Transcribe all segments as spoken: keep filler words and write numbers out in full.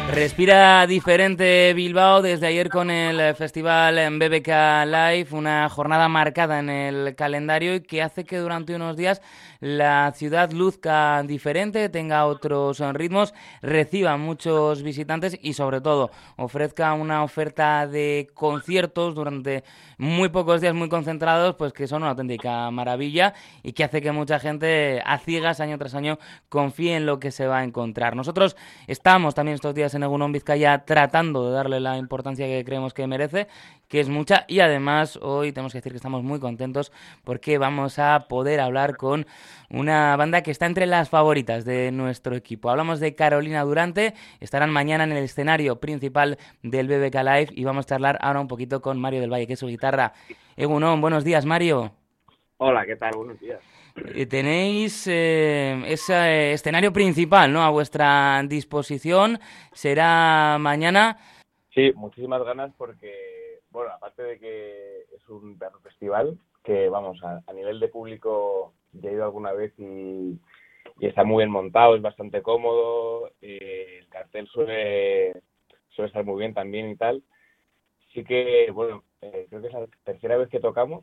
Respira diferente Bilbao desde ayer con el festival B B K Live, una jornada marcada en el calendario y que hace que durante unos días la ciudad luzca diferente, tenga otros ritmos, reciba muchos visitantes y sobre todo ofrezca una oferta de conciertos durante muy pocos días muy concentrados, pues que son una auténtica maravilla y que hace que mucha gente a ciegas año tras año confíe en lo que se va a encontrar. Nosotros estamos también estos días en Egunon Vizcaya tratando de darle la importancia que creemos que merece, que es mucha, y además hoy tenemos que decir que estamos muy contentos porque vamos a poder hablar con una banda que está entre las favoritas de nuestro equipo. Hablamos de Carolina Durante, estarán mañana en el escenario principal del B B K Live y vamos a charlar ahora un poquito con Mario del Valle, que es su guitarra. Egunon, buenos días, Mario. Hola, ¿qué tal? Buenos días. Eh, Tenéis eh, ese escenario principal, ¿no?, a vuestra disposición. Será mañana. Sí, muchísimas ganas porque, bueno, aparte de que es un pedazo festival, que vamos, a, a nivel de público ya he ido alguna vez y, y está muy bien montado, es bastante cómodo, eh, el cartel suele, suele estar muy bien también y tal. Sí que, bueno, eh, creo que es la tercera vez que tocamos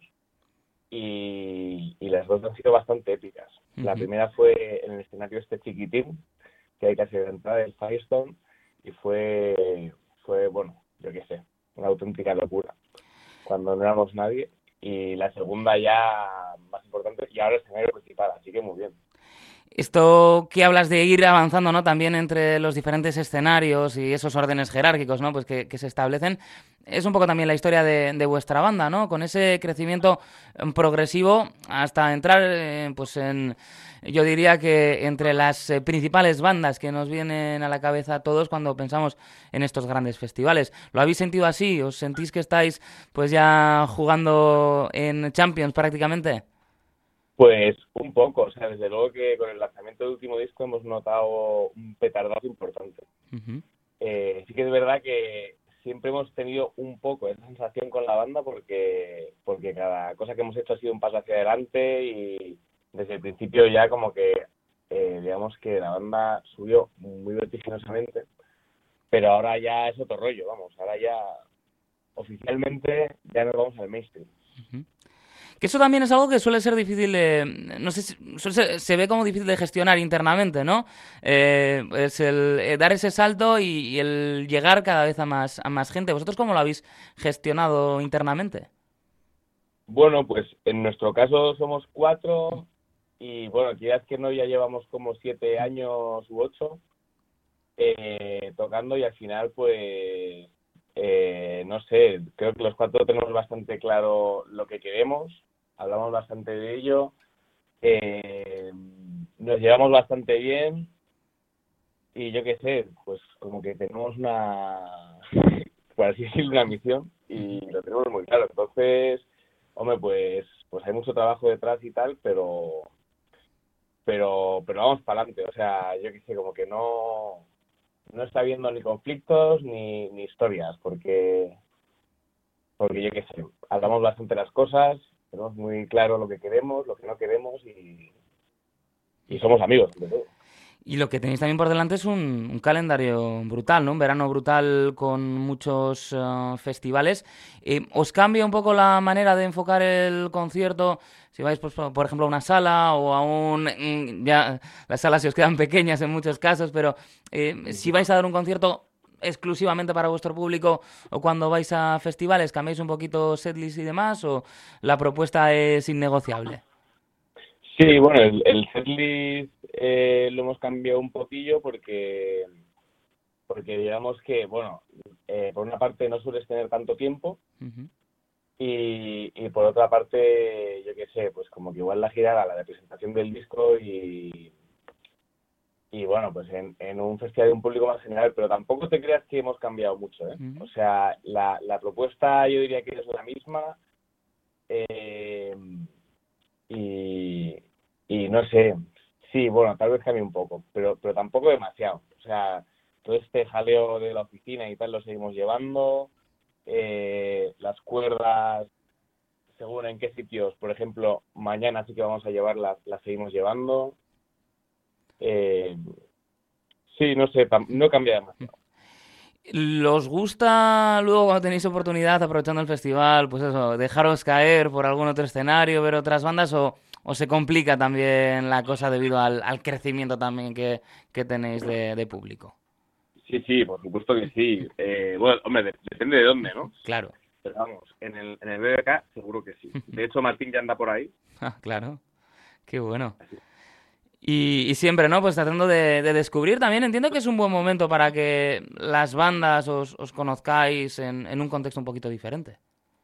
y, y las dos han sido bastante épicas. La Uh-huh. primera fue en el escenario este chiquitín, que hay casi de entrada del Firestone, y fue, fue, bueno, yo qué sé, una auténtica locura, cuando no éramos nadie. Y la segunda ya más importante, y ahora el escenario principal, así que muy bien. Esto que hablas de ir avanzando, ¿no?, también entre los diferentes escenarios y esos órdenes jerárquicos, ¿no?, pues que, que se establecen, es un poco también la historia de, de vuestra banda, ¿no?, con ese crecimiento eh, progresivo hasta entrar, eh, pues en, yo diría que entre las eh, principales bandas que nos vienen a la cabeza a todos cuando pensamos en estos grandes festivales. ¿Lo habéis sentido así? ¿Os sentís que estáis pues ya jugando en Champions prácticamente? Pues un poco, o sea, desde luego que con el lanzamiento del último disco hemos notado un petardazo importante. Uh-huh. Eh, sí que es verdad que siempre hemos tenido un poco esa sensación con la banda porque, porque cada cosa que hemos hecho ha sido un paso hacia adelante y desde el principio ya como que eh, digamos que la banda subió muy vertiginosamente, pero ahora ya es otro rollo, vamos, ahora ya oficialmente ya nos vamos al mainstream. Uh-huh. Que eso también es algo que suele ser difícil de... No sé, si- suele ser- se ve como difícil de gestionar internamente, ¿no? Eh, es el eh, dar ese salto y, y el llegar cada vez a más, a más gente. ¿Vosotros cómo lo habéis gestionado internamente? Bueno, pues en nuestro caso somos cuatro y bueno, quizás que no ya llevamos como siete años u ocho eh, tocando y al final pues eh, no sé, creo que los cuatro tenemos bastante claro lo que queremos, hablamos bastante de ello, eh, nos llevamos bastante bien y yo qué sé, pues como que tenemos una, por así decirlo, una misión y lo tenemos muy claro. Entonces, hombre, pues, pues hay mucho trabajo detrás y tal, pero, pero, pero vamos para adelante. O sea, yo qué sé, como que no, no está habiendo ni conflictos ni, ni historias, porque, porque yo qué sé, hablamos bastante las cosas, tenemos muy claro lo que queremos, lo que no queremos y, y somos amigos, sobre todo. Y lo que tenéis también por delante es un, un calendario brutal, ¿no? Un verano brutal con muchos eh, festivales. Eh, ¿Os cambia un poco la manera de enfocar el concierto? Si vais, pues, por por ejemplo, a una sala o a un... mm, Ya, las salas se os quedan pequeñas en muchos casos, pero eh, si vais a dar un concierto exclusivamente para vuestro público o cuando vais a festivales, ¿cambiáis un poquito setlist y demás o la propuesta es innegociable? Sí, bueno, el, el setlist eh, lo hemos cambiado un poquillo porque, porque digamos que, bueno, eh, por una parte no sueles tener tanto tiempo Ujú. y, y por otra parte, yo qué sé, pues como que igual la gira era la de presentación del disco y, y bueno, pues en, en un festival de un público más general, pero tampoco te creas que hemos cambiado mucho, ¿eh? O Ujú. sea, la, la propuesta yo diría que es la misma eh, y, y no sé, sí, bueno, tal vez cambie un poco, pero, pero tampoco demasiado. O sea, todo este jaleo de la oficina y tal lo seguimos llevando, eh, las cuerdas, según en qué sitios, por ejemplo, mañana sí que vamos a llevarlas, las seguimos llevando. Eh, sí, no sé, tam- no cambia demasiado. ¿Los gusta luego cuando tenéis oportunidad, aprovechando el festival, pues eso, dejaros caer por algún otro escenario, ver otras bandas o, o se complica también la cosa debido al, al crecimiento también que, que tenéis de, de público? Sí, sí, por supuesto que sí. Eh, bueno, hombre, de- depende de dónde, ¿no? Claro, Pero vamos, en el, en el B B K seguro que sí. De hecho, Martín ya anda por ahí. ah, claro, qué bueno. Así. Y, y siempre, ¿no? Pues tratando de, de descubrir también, entiendo que es un buen momento para que las bandas os, os conozcáis en, en un contexto un poquito diferente.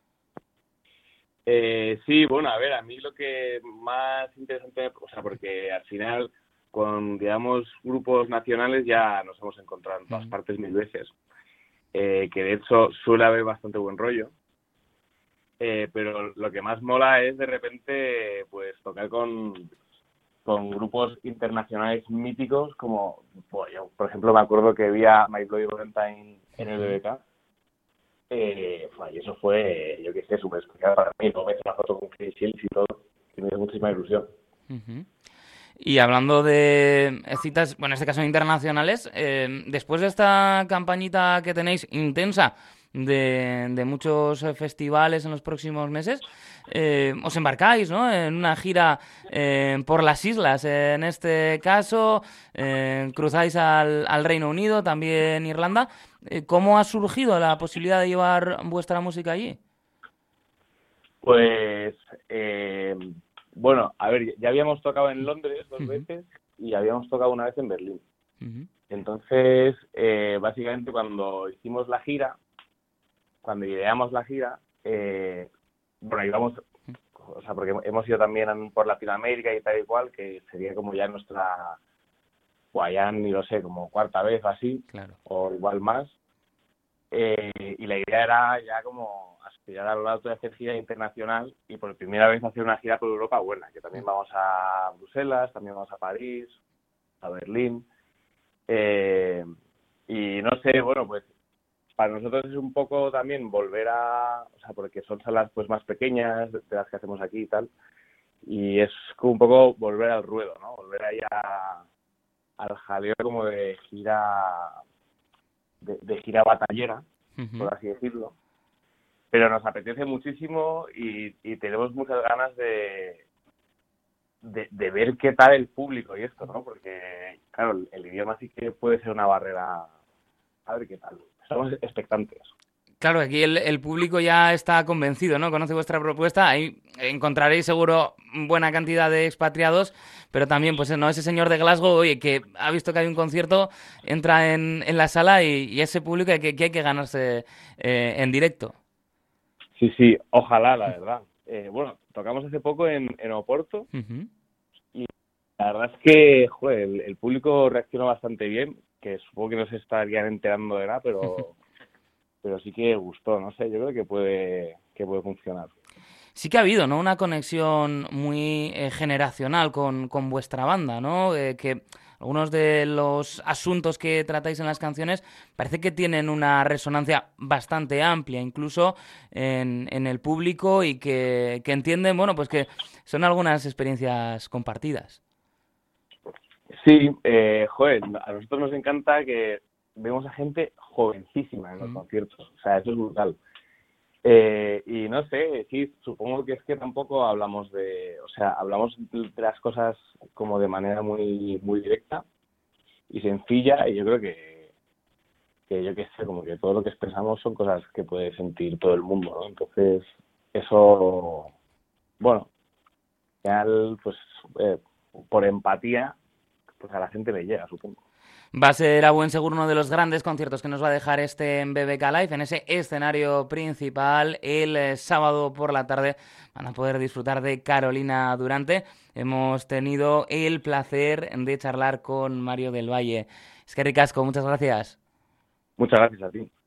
Eh, sí, bueno, a ver, a mí lo que más interesante, o sea, porque al final con, digamos, grupos nacionales ya nos hemos encontrado en todas Mm. partes mil veces, eh, que de hecho suele haber bastante buen rollo, eh, pero lo que más mola es de repente, pues, tocar con, con grupos internacionales míticos como, pues, yo, por ejemplo, me acuerdo que vi a My Bloody Valentine en el Ujú, B B K. Eh, fue- y eso fue, yo qué sé, súper especial para mí. No me hice una foto con Chris Shields y todo, que me dio muchísima ilusión. ujú. Y hablando de citas, bueno, en este caso internacionales, eh, después de esta campañita que tenéis intensa de, de muchos eh, festivales en los próximos meses, eh, os embarcáis, ¿no? En una gira eh, por las islas. Eh, en este caso, eh, cruzáis al, al Reino Unido, también Irlanda. Eh, ¿cómo ha surgido la posibilidad de llevar vuestra música allí? Pues, eh, bueno, a ver, ya habíamos tocado en Londres dos Ujú, veces y habíamos tocado una vez en Berlín. ujú, Entonces, eh, básicamente cuando hicimos la gira, cuando ideamos la gira, eh, bueno, íbamos, o sea, porque hemos ido también por Latinoamérica y tal y cual, que sería como ya nuestra, pues ya ni lo sé, como cuarta vez o así, claro. o igual más. Eh, y la idea era ya como aspirar a lo alto de hacer gira internacional y por primera vez hacer una gira por Europa buena, que también vamos a Bruselas, también vamos a París, a Berlín. Eh, y no sé, bueno, pues para nosotros es un poco también volver a, o sea, porque son salas pues más pequeñas de las que hacemos aquí y tal, y es como un poco volver al ruedo, ¿no? Volver ahí a, al jaleo como de gira, de, de gira batallera, Ujú. por así decirlo. Pero nos apetece muchísimo y, y tenemos muchas ganas de, de, de ver qué tal el público y esto, ¿no? Porque, claro, el, el idioma sí que puede ser una barrera. A ver qué tal. Estamos expectantes. Claro, aquí el, el público ya está convencido, ¿no? Conoce vuestra propuesta. Ahí encontraréis seguro buena cantidad de expatriados, pero también, pues, ¿no? Ese señor de Glasgow, oye, que ha visto que hay un concierto, entra en, en la sala y, y ese público que, que hay que ganarse eh, en directo. Sí, sí, ojalá, la verdad. Eh, bueno, tocamos hace poco en, en Oporto Ujú. y la verdad es que, joder, el, el público reaccionó bastante bien, que supongo que no se estarían enterando de nada, pero pero sí que gustó, no sé, yo creo que puede que puede funcionar. Sí que ha habido, ¿no? Una conexión muy eh, generacional con, con vuestra banda, ¿no? Eh, que algunos de los asuntos que tratáis en las canciones parece que tienen una resonancia bastante amplia, incluso en, en el público y que, que entienden, bueno, pues que son algunas experiencias compartidas. Sí, eh, joder, a nosotros nos encanta que vemos a gente jovencísima en los Mm. conciertos, o sea, eso es brutal. Eh, y no sé, sí, supongo que es que tampoco hablamos de, o sea, hablamos de las cosas como de manera muy muy directa y sencilla y yo creo que, que yo qué sé, como que todo lo que expresamos son cosas que puede sentir todo el mundo, ¿no? Entonces, eso, bueno, al final, pues, eh, por empatía, pues a la gente le llega, supongo. Va a ser a buen seguro uno de los grandes conciertos que nos va a dejar este en B B K Live, en ese escenario principal, el eh, sábado por la tarde. Van a poder disfrutar de Carolina Durante. Hemos tenido el placer de charlar con Mario del Valle. Es que ricasco, muchas gracias. Muchas gracias a ti.